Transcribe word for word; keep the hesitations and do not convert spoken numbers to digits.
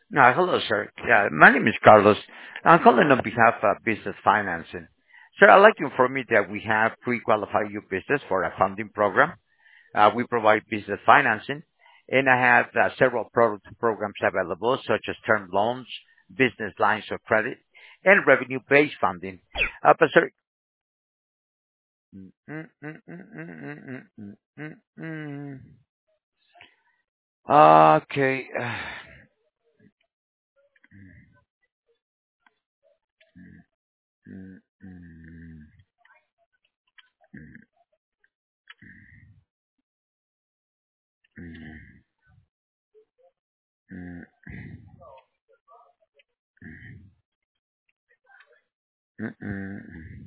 No, hello, sir. Yeah, my name is Carlos. I'm calling on behalf of Business Financing. Sir, I'd like to inform you that we have pre-qualified your business for a funding program. Uh, we provide business financing, and I have uh, several product programs available, such as term loans, business lines of credit, and revenue-based funding. Uh, but sir, mm, mm, mm, mm, mm, mm, mm, mm, mm. Okay. Mm, mm, mm, mm, mm, mm, mm.